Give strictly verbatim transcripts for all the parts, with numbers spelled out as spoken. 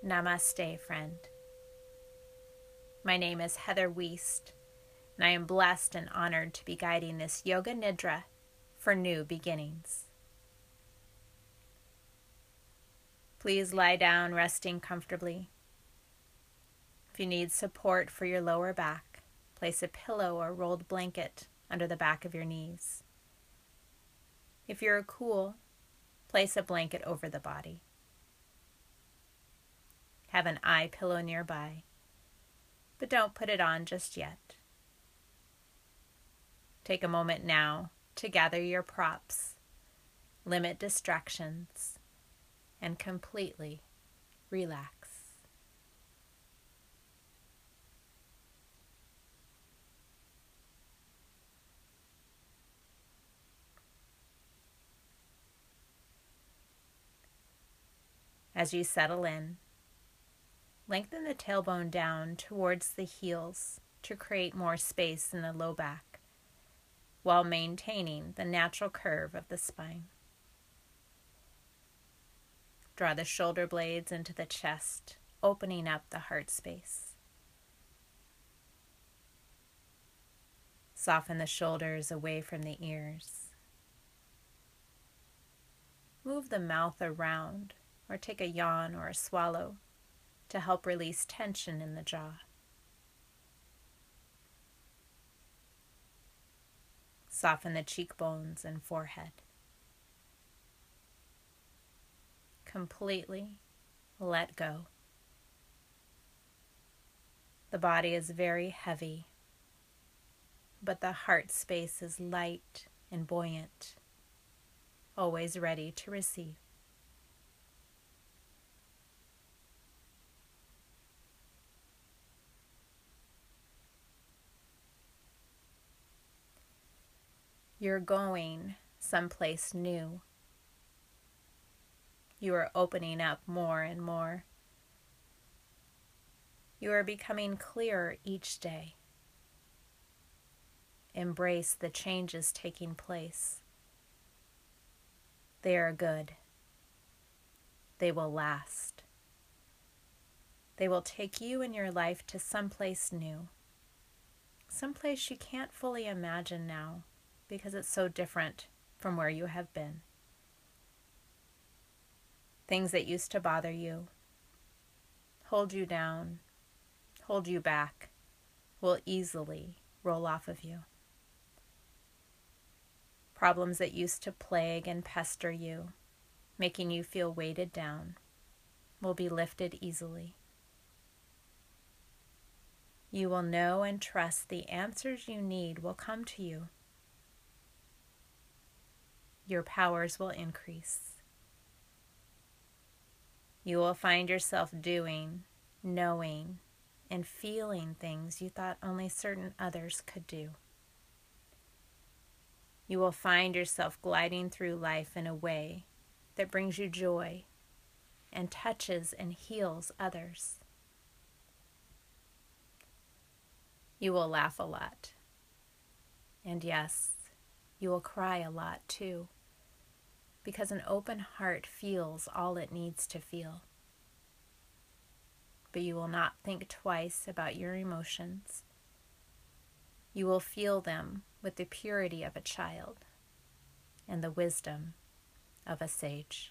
Namaste, friend. My name is Heather Wiest, and I am blessed and honored to be guiding this Yoga Nidra for new beginnings. Please lie down, resting comfortably. If you need support for your lower back, place a pillow or rolled blanket under the back of your knees. If you're cool, place a blanket over the body. Have an eye pillow nearby, but don't put it on just yet. Take a moment now to gather your props, limit distractions, and completely relax. As you settle in, lengthen the tailbone down towards the heels to create more space in the low back, while maintaining the natural curve of the spine. Draw the shoulder blades into the chest, opening up the heart space. Soften the shoulders away from the ears. Move the mouth around, or take a yawn or a swallow to help release tension in the jaw. Soften the cheekbones and forehead. Completely let go. The body is very heavy, but the heart space is light and buoyant, always ready to receive. You're going someplace new. You are opening up more and more. You are becoming clearer each day. Embrace the changes taking place. They are good. They will last. They will take you and your life to someplace new. Someplace you can't fully imagine now, because it's so different from where you have been. Things that used to bother you, hold you down, hold you back, will easily roll off of you. Problems that used to plague and pester you, making you feel weighted down, will be lifted easily. You will know and trust the answers you need will come to you. Your powers will increase. You will find yourself doing, knowing, and feeling things you thought only certain others could do. You will find yourself gliding through life in a way that brings you joy and touches and heals others. You will laugh a lot. And yes, you will cry a lot too, because an open heart feels all it needs to feel. But you will not think twice about your emotions. You will feel them with the purity of a child and the wisdom of a sage.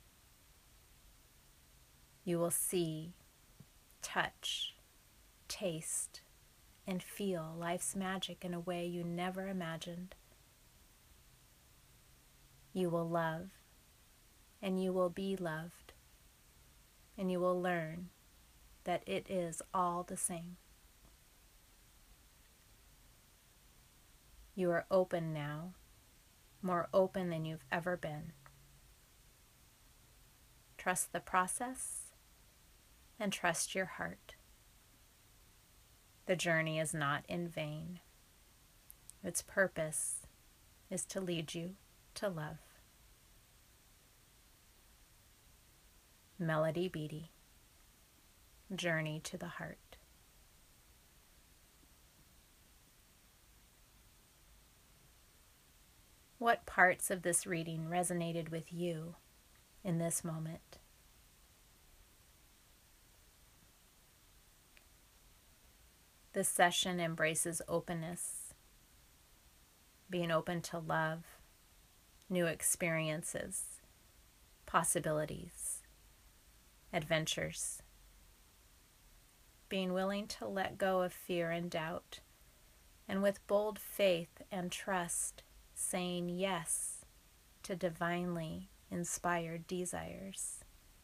You will see, touch, taste, and feel life's magic in a way you never imagined. You will love, and you will be loved, and you will learn that it is all the same. You are open now, more open than you've ever been. Trust the process and trust your heart. The journey is not in vain. Its purpose is to lead you to love. Melody Beattie, Journey to the Heart. What parts of this reading resonated with you in this moment? This session embraces openness, being open to love, new experiences, possibilities, adventures, being willing to let go of fear and doubt, and with bold faith and trust, saying yes to divinely inspired desires.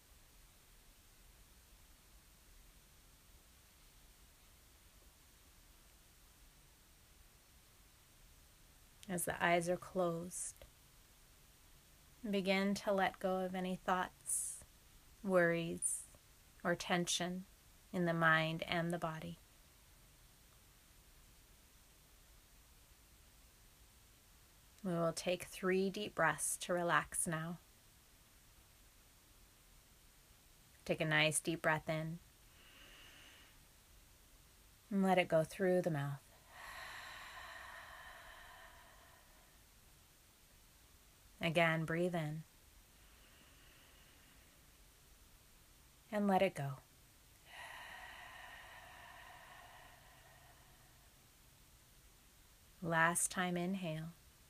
As the eyes are closed, begin to let go of any thoughts, worries, or tension in the mind and the body. We will take three deep breaths to relax now. Take a nice deep breath in and let it go through the mouth. Again, breathe in and let it go. Last time, inhale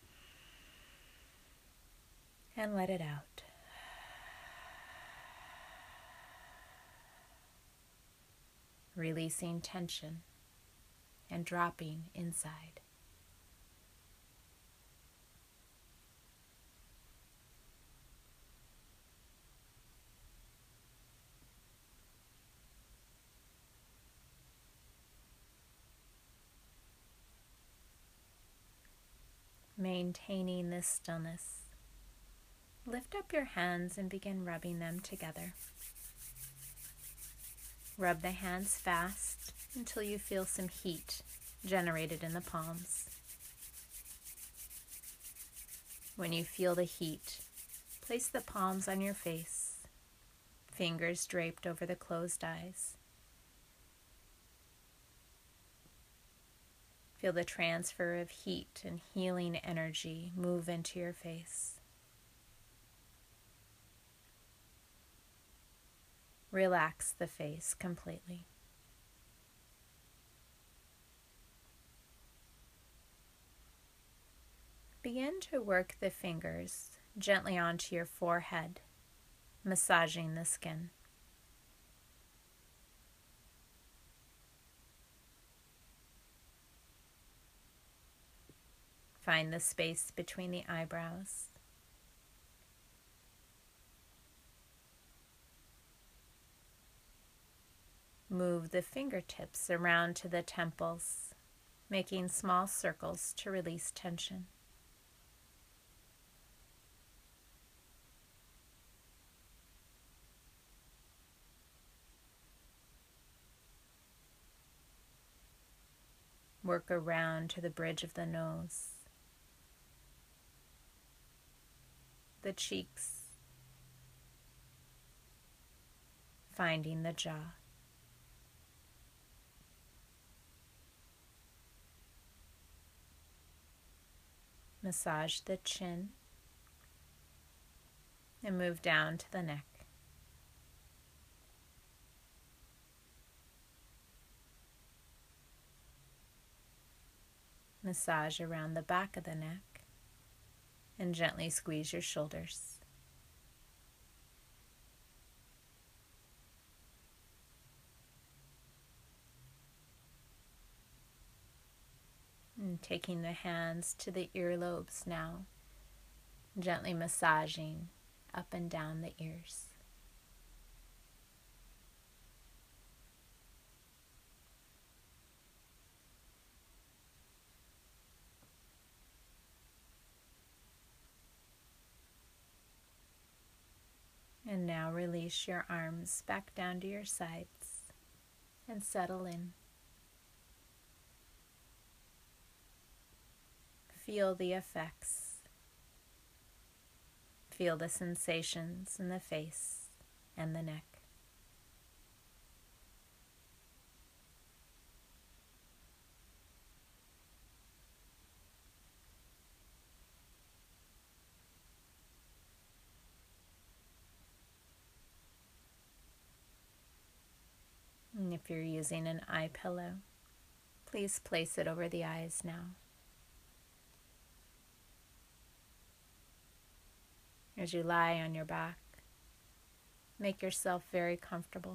and let it out. Releasing tension and dropping inside. Maintaining this stillness, lift up your hands and begin rubbing them together. Rub the hands fast until you feel some heat generated in the palms. When you feel the heat, place the palms on your face, fingers draped over the closed eyes. Feel the transfer of heat and healing energy move into your face. Relax the face completely. Begin to work the fingers gently onto your forehead, massaging the skin. Find the space between the eyebrows. Move the fingertips around to the temples, making small circles to release tension. Work around to the bridge of the nose, the cheeks, finding the jaw. Massage the chin and move down to the neck. Massage around the back of the neck and gently squeeze your shoulders. And taking the hands to the earlobes now, gently massaging up and down the ears. And now release your arms back down to your sides and settle in. Feel the effects. Feel the sensations in the face and the neck. And if you're using an eye pillow, Please place it over the eyes now. As you lie on your back, make yourself very comfortable.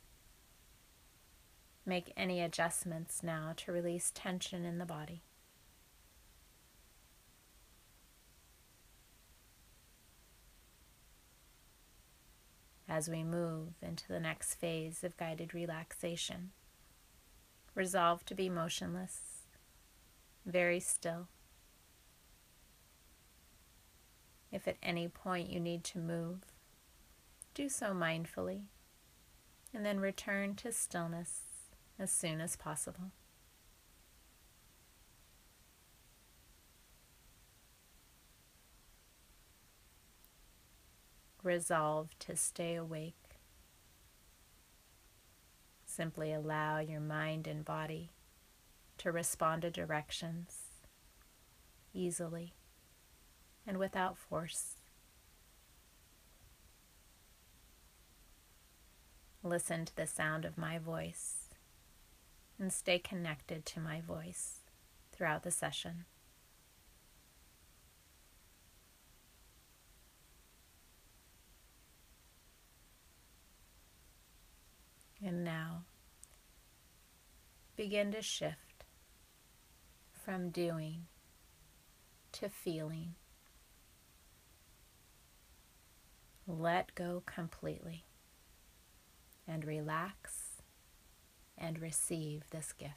Make any adjustments now to release tension in the body. As we move into the next phase of guided relaxation, resolve to be motionless, very still. If at any point you need to move, do so mindfully, and then return to stillness as soon as possible. Resolve to stay awake. Simply allow your mind and body to respond to directions easily and without force. Listen to the sound of my voice and stay connected to my voice throughout the session. And now, begin to shift from doing to feeling. Let go completely and relax and receive this gift.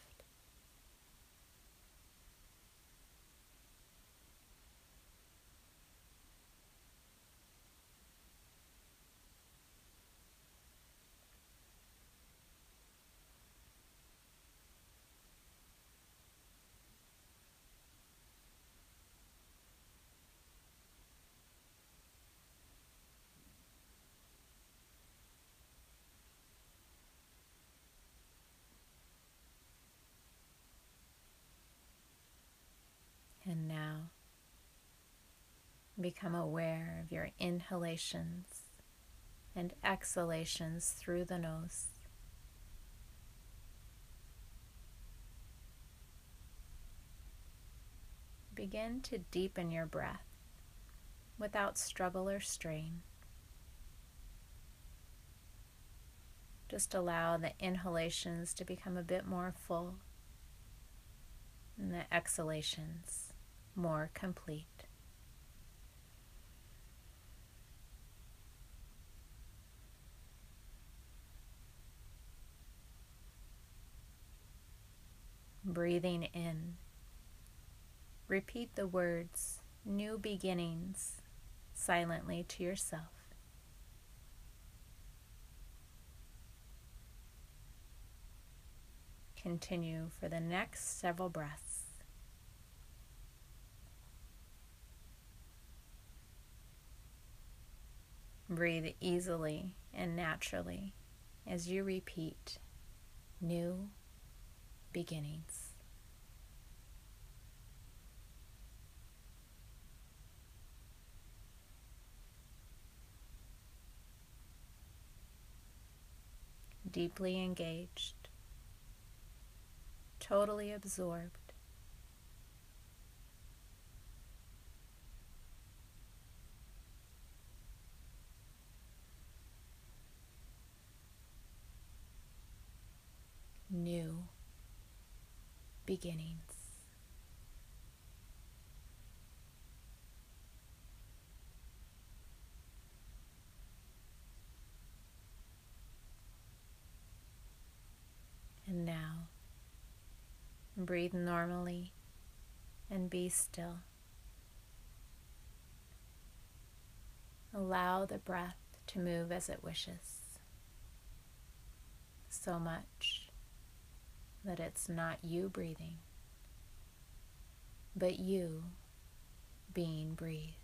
And now, become aware of your inhalations and exhalations through the nose. Begin to deepen your breath without struggle or strain. Just allow the inhalations to become a bit more full and the exhalations more complete. Breathing in, repeat the words "new beginnings" silently to yourself. Continue for the next several breaths. Breathe easily and naturally as you repeat "new beginnings." Deeply engaged, totally absorbed. New beginnings. And now, breathe normally and be still. Allow the breath to move as it wishes, so much that it's not you breathing, but you being breathed.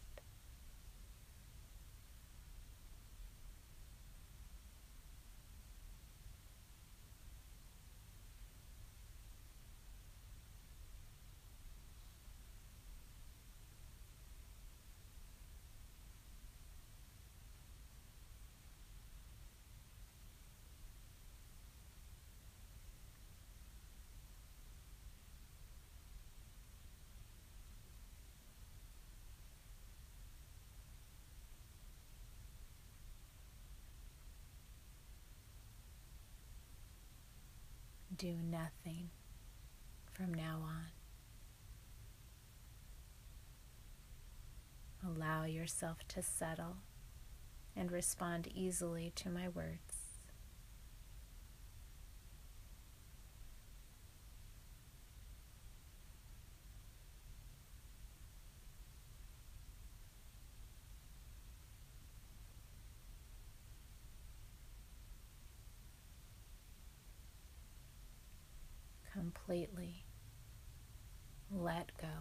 do nothing from now on. Allow yourself to settle and respond easily to my words. Completely let go.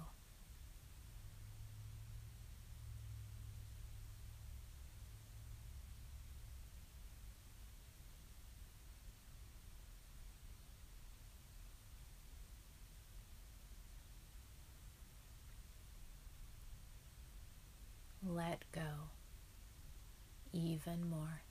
Let go even more.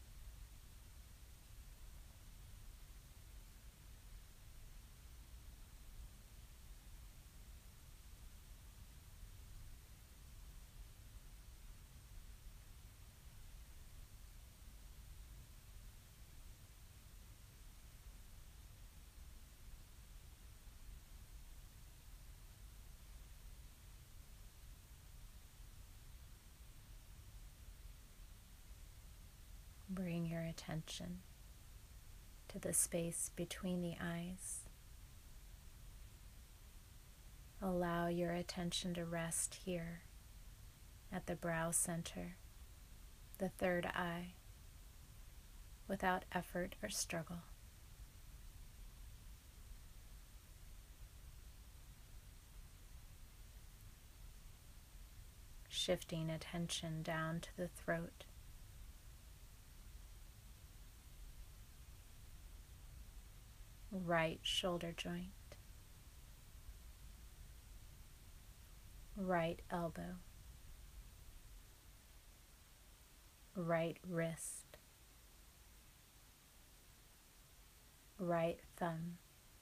Bring your attention to the space between the eyes. Allow your attention to rest here at the brow center, the third eye, without effort or struggle. Shifting attention down to the throat. Right shoulder joint, right elbow, right wrist, right thumb,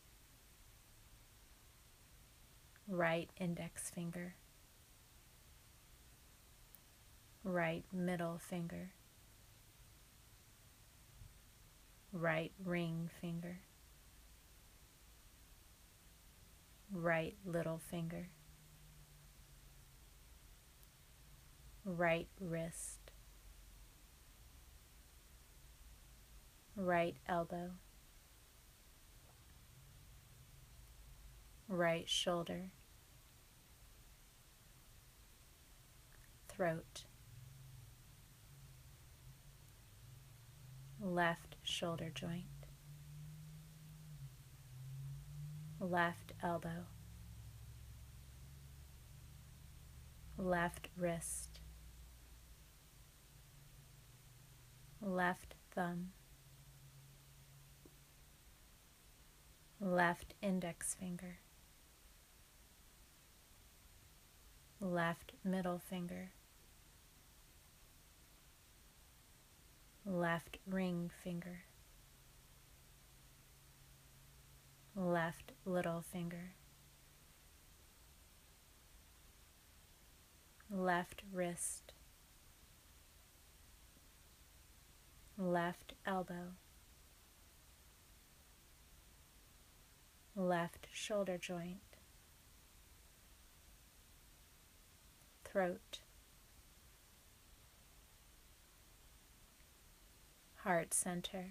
right index finger, right middle finger, right ring finger, right little finger, right wrist, right elbow, right shoulder, throat, left shoulder joint, left elbow, left wrist, left thumb, left index finger, left middle finger, left ring finger, left little finger, left wrist, left elbow, left shoulder joint, throat, heart center,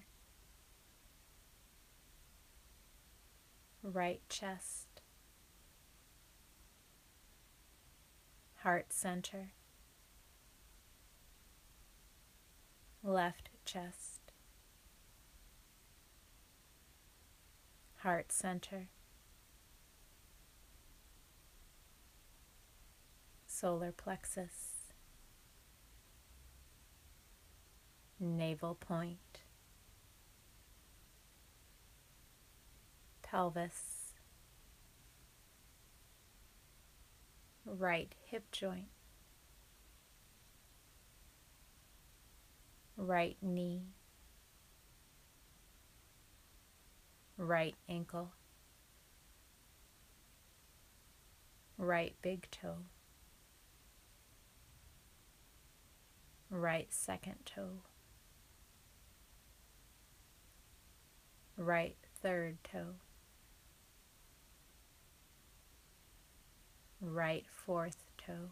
right chest, heart center, left chest, heart center, solar plexus, navel point, pelvis, right hip joint, right knee, right ankle, right big toe, right second toe, right third toe, right fourth toe,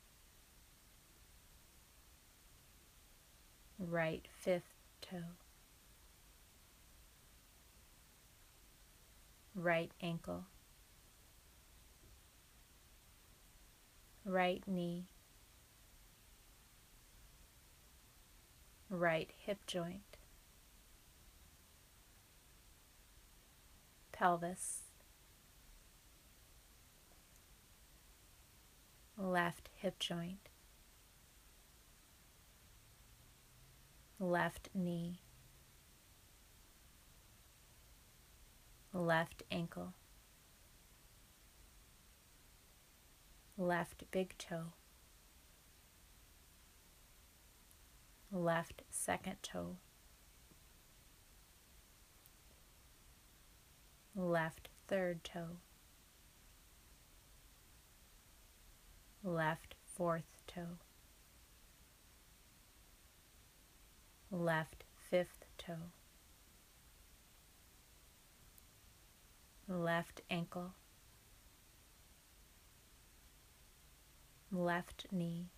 right fifth toe, right ankle, right knee, right hip joint, pelvis, left hip joint, left knee, left ankle, left big toe, left second toe, left third toe, left fourth toe, left fifth toe, left ankle, left knee,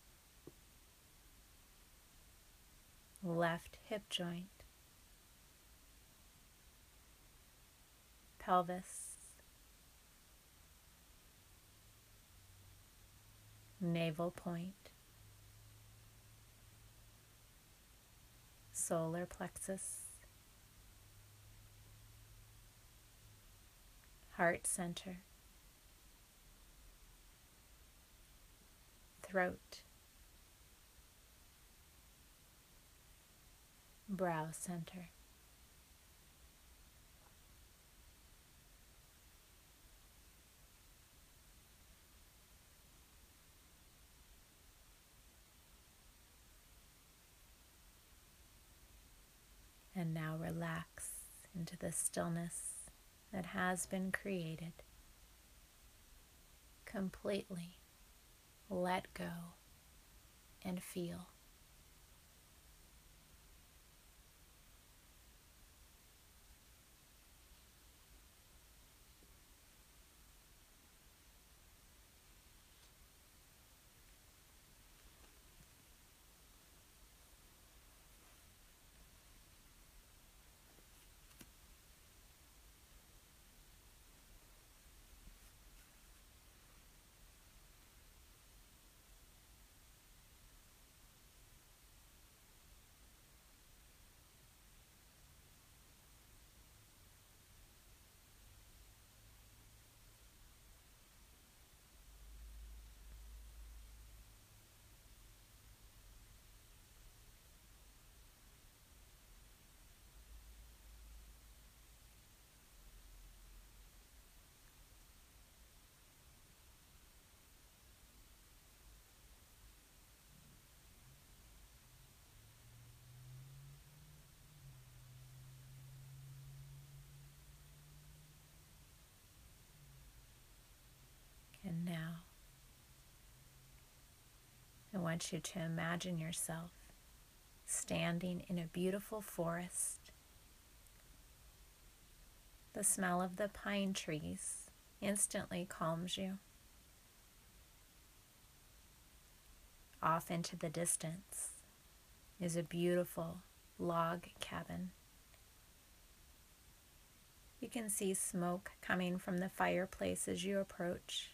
left hip joint, pelvis, navel point, solar plexus, heart center, throat, brow center. And now relax into the stillness that has been created. Completely let go and feel. And now, I want you to imagine yourself standing in a beautiful forest. The smell of the pine trees instantly calms you. Off into the distance is a beautiful log cabin. You can see smoke coming from the fireplace as you approach.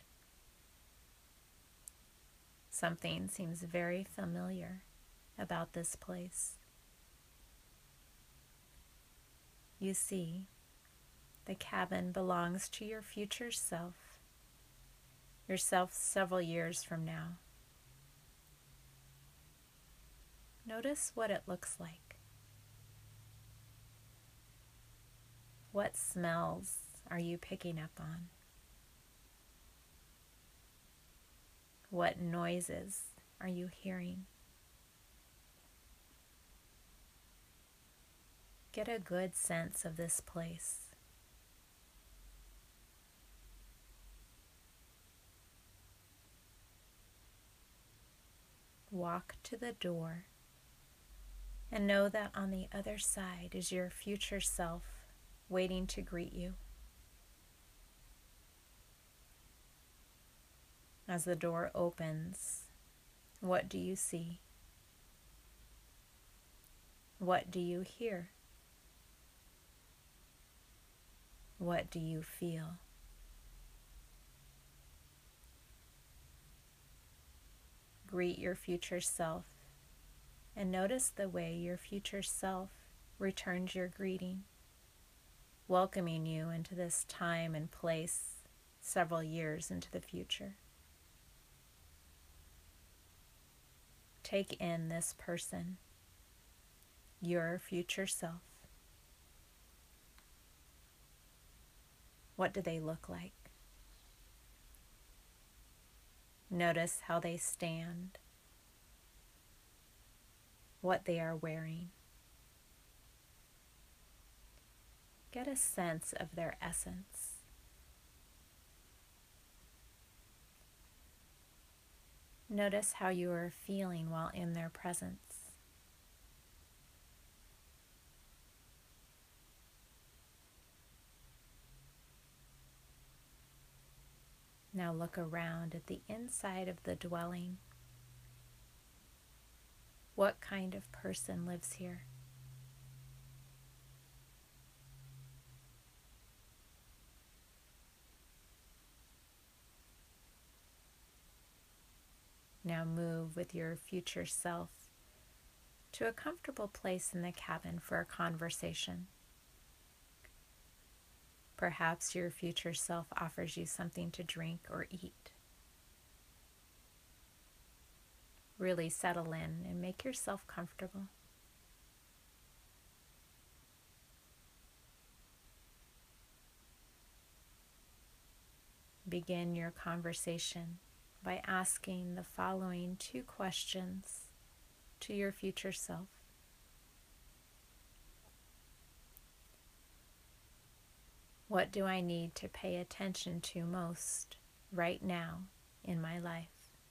Something seems very familiar about this place. You see, the cabin belongs to your future self, yourself several years from now. Notice what it looks like. What smells are you picking up on? What noises are you hearing? Get a good sense of this place. Walk to the door and know that on the other side is your future self waiting to greet you. As the door opens, what do you see? What do you hear? What do you feel? Greet your future self and notice the way your future self returns your greeting, welcoming you into this time and place several years into the future. Take in this person, your future self. What do they look like? Notice how they stand, what they are wearing. Get a sense of their essence. Notice how you are feeling while in their presence. Now look around at the inside of the dwelling. What kind of person lives here? Now move with your future self to a comfortable place in the cabin for a conversation. Perhaps your future self offers you something to drink or eat. Really settle in and make yourself comfortable. Begin your conversation by asking the following two questions to your future self. What do I need to pay attention to most right now in my life?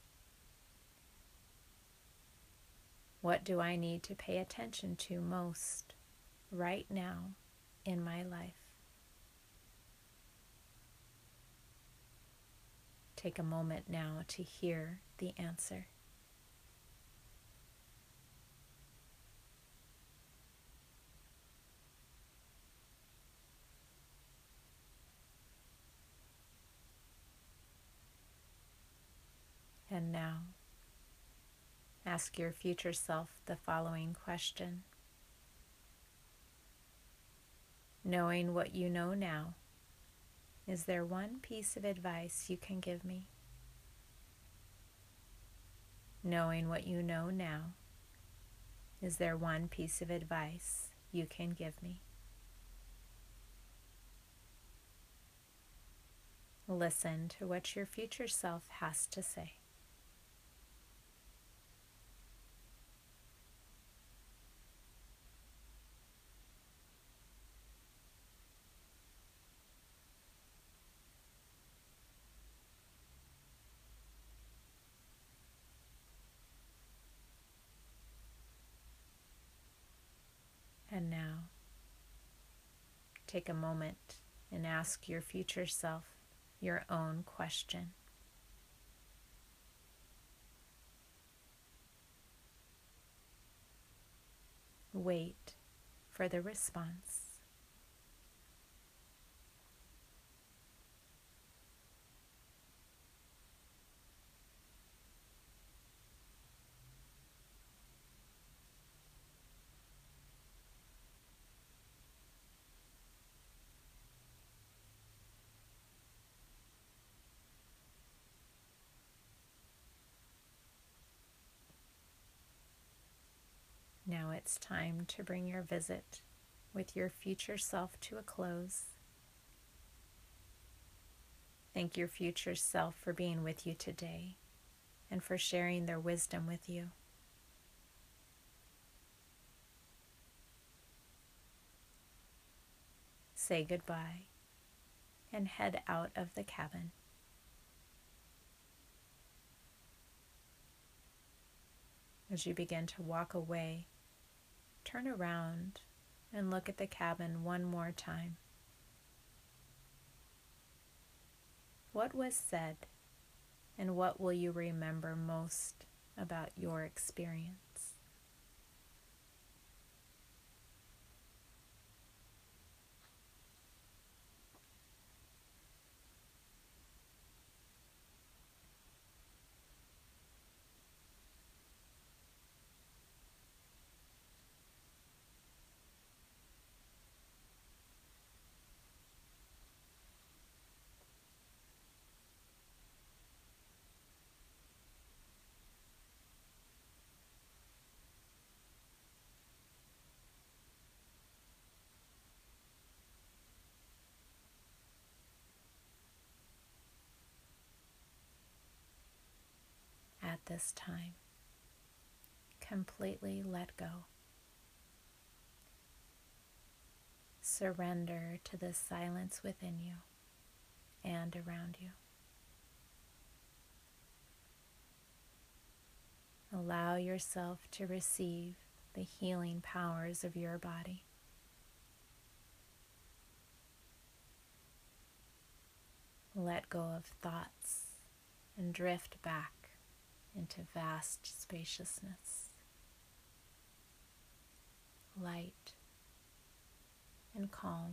What do I need to pay attention to most right now in my life? Take a moment now to hear the answer. And now, ask your future self the following question. Knowing what you know now, is there one piece of advice you can give me? Knowing what you know now, is there one piece of advice you can give me? Listen to what your future self has to say. And now, take a moment and ask your future self your own question. Wait for the response. Now it's time to bring your visit with your future self to a close. Thank your future self for being with you today and for sharing their wisdom with you. Say goodbye and head out of the cabin. As you begin to walk away, turn around and look at the cabin one more time. What was said, and what will you remember most about your experience? At this time, completely let go. Surrender to the silence within you and around you. Allow yourself to receive the healing powers of your body. Let go of thoughts and drift back into vast spaciousness, light and calm.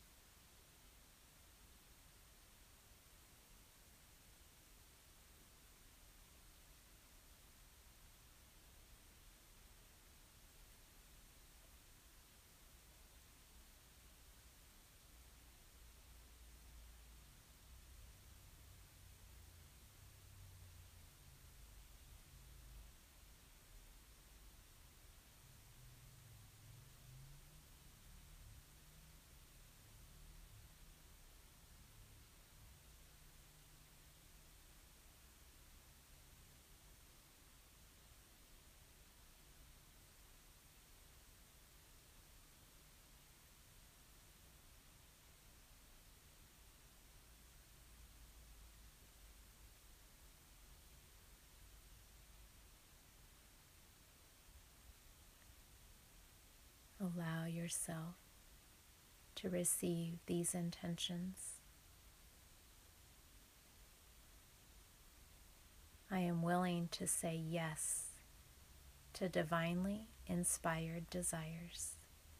Allow yourself to receive these intentions. I am willing to say yes to divinely inspired desires.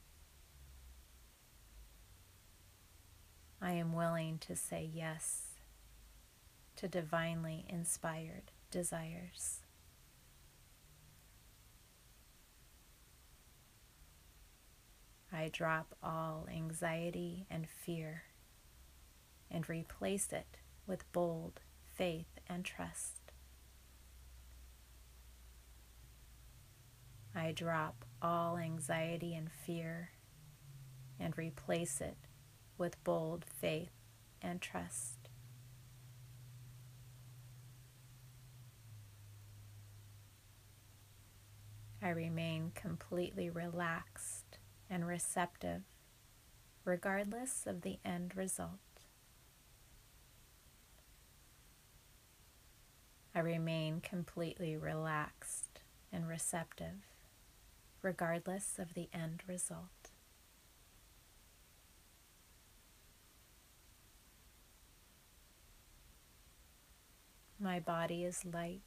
I am willing to say yes to divinely inspired desires. I drop all anxiety and fear and replace it with bold faith and trust. I drop all anxiety and fear and replace it with bold faith and trust. I remain completely relaxed and receptive, regardless of the end result. I remain completely relaxed and receptive, regardless of the end result. My body is light,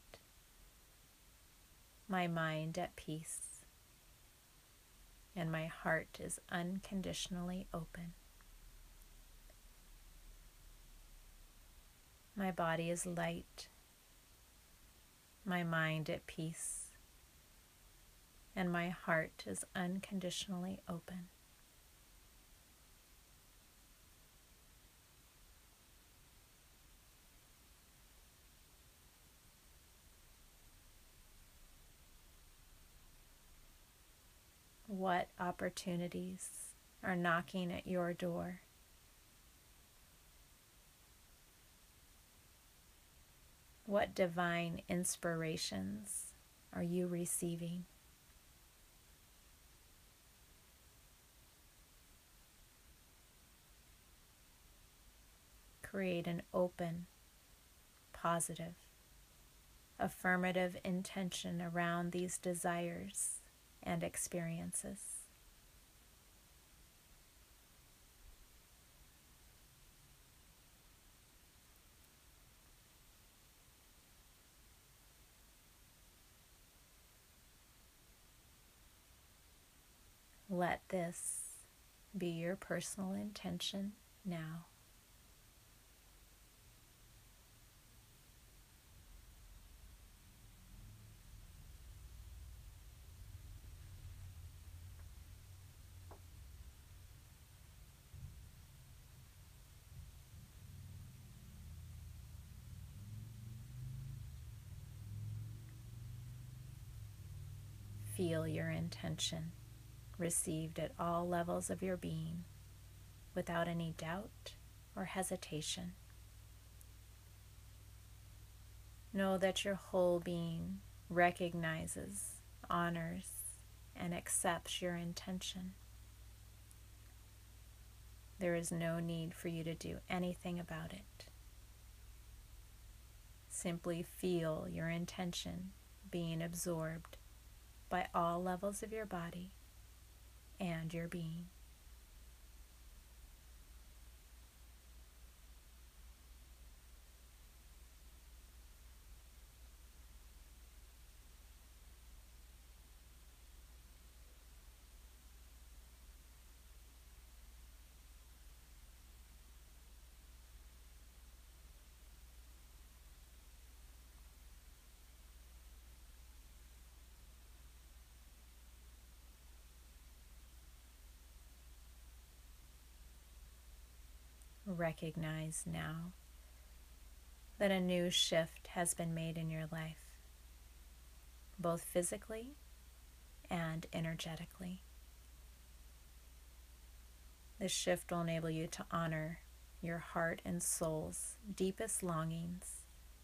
my mind at peace, and my heart is unconditionally open. My body is light, my mind at peace, and my heart is unconditionally open. What opportunities are knocking at your door? What divine inspirations are you receiving? Create an open, positive, affirmative intention around these desires and experiences. Let this be your personal intention now. Feel your intention received at all levels of your being without any doubt or hesitation. Know that your whole being recognizes, honors, and accepts your intention. There is no need for you to do anything about it. Simply feel your intention being absorbed by all levels of your body and your being. Recognize now that a new shift has been made in your life, both physically and energetically. This shift will enable you to honor your heart and soul's deepest longings.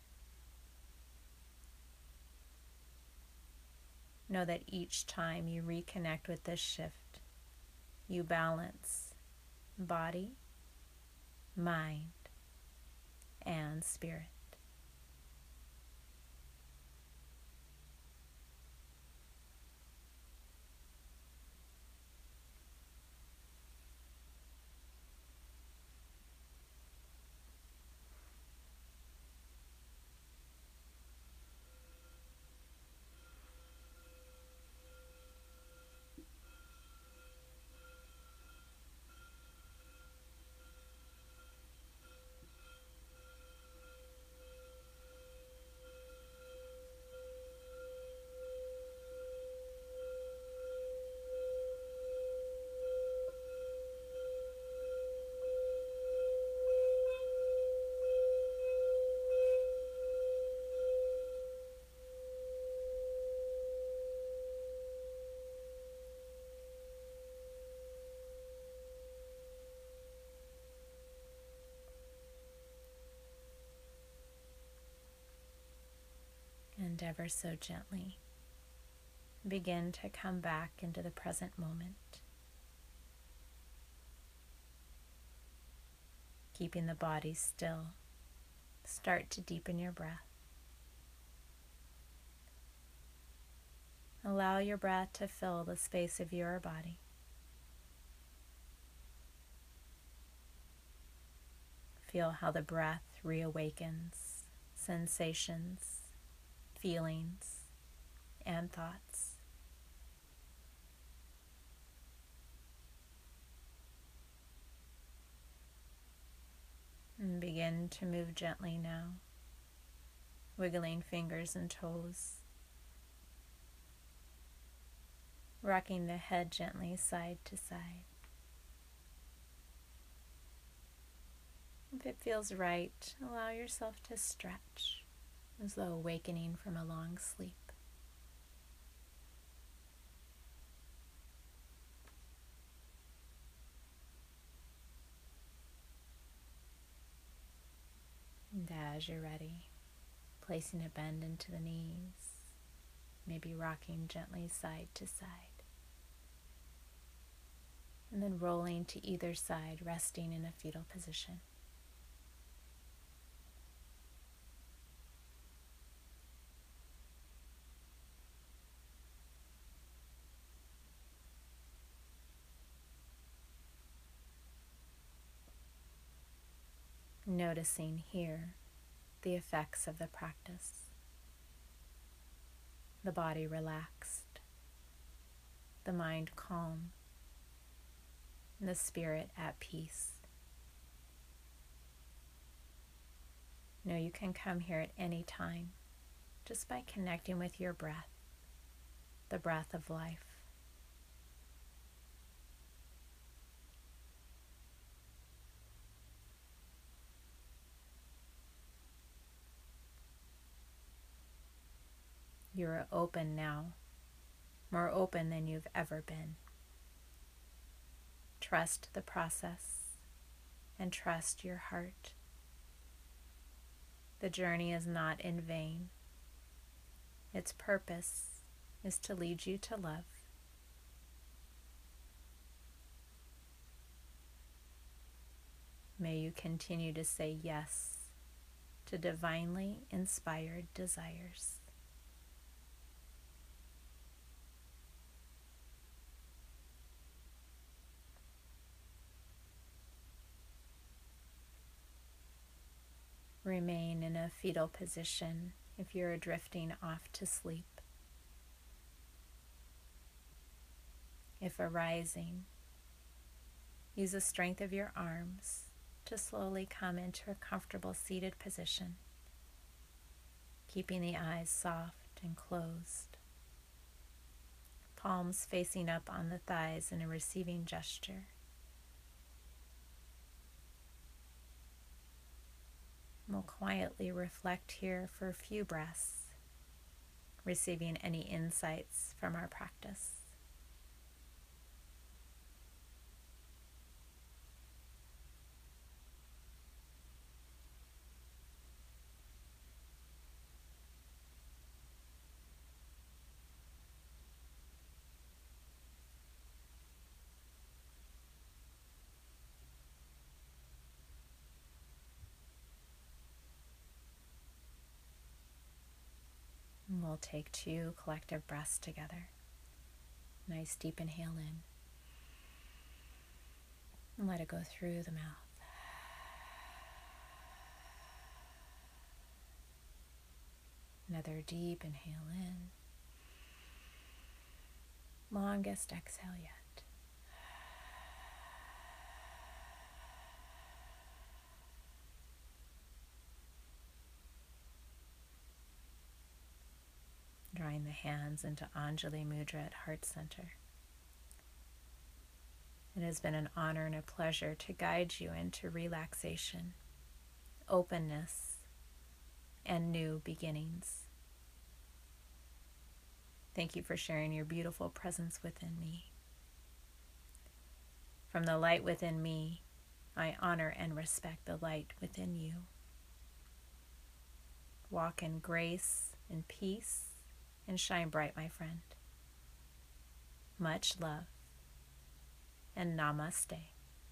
Know that each time you reconnect with this shift, you balance body, mind, and spirit. And ever so gently, begin to come back into the present moment, keeping the body still. Start to deepen your breath. Allow your breath to fill the space of your body. Feel how the breath reawakens sensations, feelings, and thoughts. And begin to move gently now, wiggling fingers and toes, rocking the head gently side to side. If it feels right, allow yourself to stretch, as though awakening from a long sleep. And as you're ready, placing a bend into the knees, maybe rocking gently side to side, and then rolling to either side, resting in a fetal position. Noticing here the effects of the practice. The body relaxed, the mind calm, and the spirit at peace. Know you can come here at any time just by connecting with your breath, the breath of life. You are open now, more open than you've ever been. Trust the process and trust your heart. The journey is not in vain. Its purpose is to lead you to love. May you continue to say yes to divinely inspired desires. Remain in a fetal position if you're drifting off to sleep. If arising, use the strength of your arms to slowly come into a comfortable seated position, keeping the eyes soft and closed. Palms facing up on the thighs in a receiving gesture. We'll quietly reflect here for a few breaths, receiving any insights from our practice. And we'll take two collective breaths together. Nice deep inhale in. And let it go through the mouth. Another deep inhale in. Longest exhale yet. Drawing the hands into Anjali Mudra at Heart Center. It has been an honor and a pleasure to guide you into relaxation, openness, and new beginnings. Thank you for sharing your beautiful presence within me. From the light within me, I honor and respect the light within you. Walk in grace and peace and shine bright, my friend. Much love and namaste.